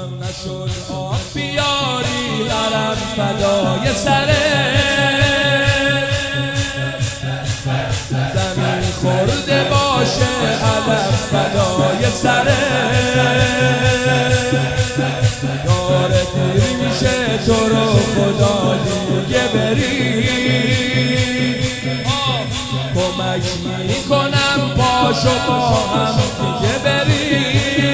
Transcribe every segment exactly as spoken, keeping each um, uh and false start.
کم نشد آب بیاری لرم فدای سره زمین خورده باشه علم فدای سره داره دیر میشه تو رو خدا دیگه بری کمک میکنم پاشو با هم دیگه بری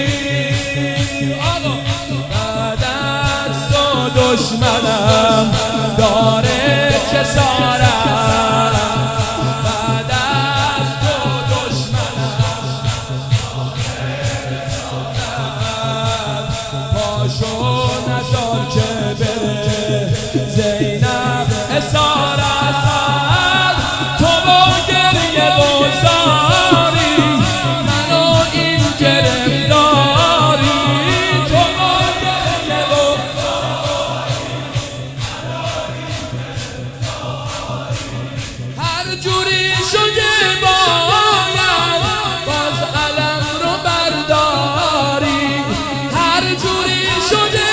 بعد از تو دشمنم داره کسارم بعد از تو دشمنم پاشو نزار که بره زینب اسارت تو با گریه بزاری منو این گرفتاری تو با گریه بزاری هر جوری شده باید باز علم رو برداری هر جوری شده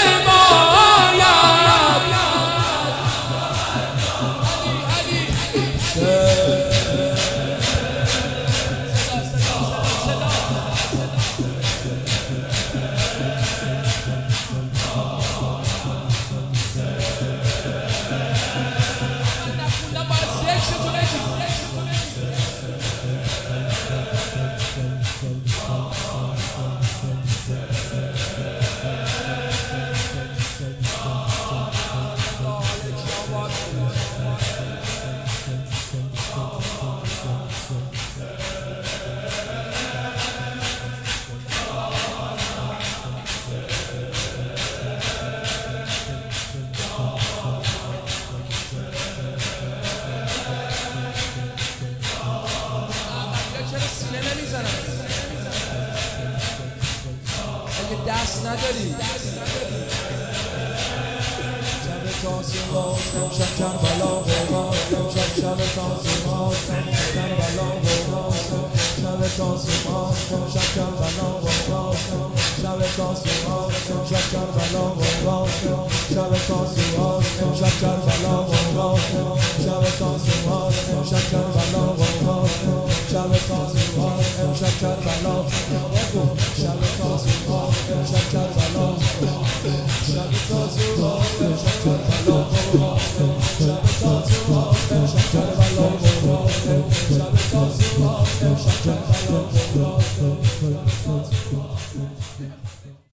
اگه دست نداری شب تاسیم باستم شب کربلا باستم شب شب تاسیم باستم کربلا باستم شب تاسیم باستم شب کربلا باستم شب تاسیم باستم شب کربلا باستم شب تاسیم باستم شب کربلا باستم شب تاسیم باستم شب کربلا باستم شب تاسیم باستم شب کربلا باستم شب تاسیم باستم شب